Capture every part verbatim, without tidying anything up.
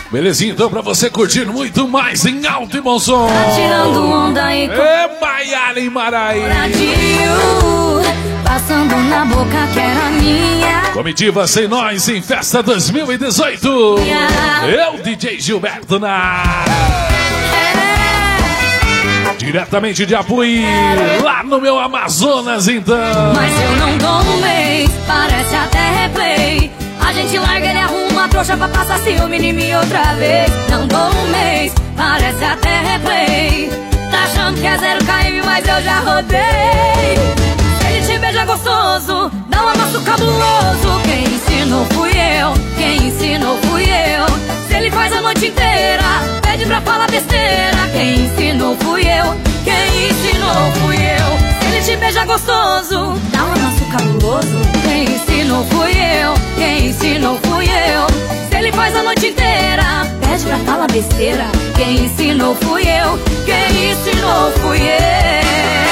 Belezinha, então, pra você curtir muito mais em alto e bom som. Tá tirando onda aí com... É Maiara e Maraí. Passando na boca que era minha. Comitiva Sem Nós em Festa dois mil e dezoito. Eu, D J Gilberto na... É. Diretamente de Apuí, lá no meu Amazonas, então. Mas eu não dou um mês, parece até replay. A gente larga, ele arruma a trouxa pra passar ciúme em mim outra vez. Não dou um mês, parece até replay. Tá achando que é zero km, mas eu já rodei. Se ele te beija gostoso, dá um amasso cabuloso. Quem ensinou fui eu, quem ensinou fui eu. Se ele faz a noite inteira, pede pra falar besteira. Quem ensinou fui eu, quem ensinou fui eu. Se ele te beija gostoso, dá um amasso cabuloso. Quem ensinou fui eu, quem ensinou fui eu. Se ele faz a noite inteira, pede pra falar besteira. Quem ensinou fui eu, quem ensinou fui eu.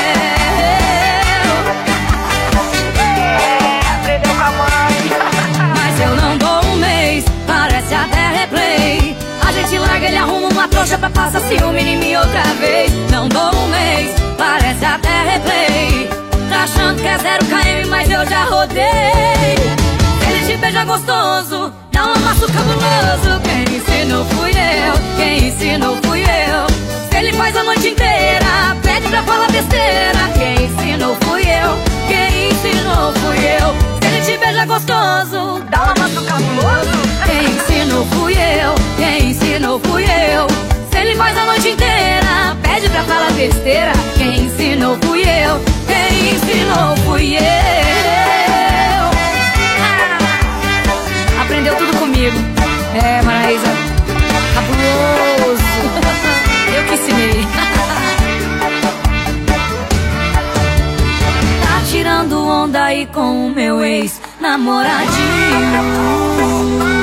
Aprendeu com a mãe. Mas eu não dou um mês, parece até replay. A gente larga, ele arruma uma trouxa pra passar ciúme em mim outra vez. Não dou um mês, parece até replay. Tá achando que é zero km, mas eu já rodei. Ele te beija gostoso, dá um amasso cabuloso. Quem ensinou fui eu, quem ensinou fui eu. Se ele faz a noite inteira, pede pra falar besteira. Quem ensinou fui eu, quem ensinou fui eu. Se ele te beija gostoso, dá um amasso cabuloso. Quem ensinou fui eu, quem ensinou fui eu. Se ele faz a noite inteira, pede pra falar besteira. Quem ensinou fui eu, quem ensinou fui eu. Ah, aprendeu tudo comigo. É, Maraísa, cabuloso. Eu que ensinei. Tá tirando onda aí com o meu ex-namoradinho.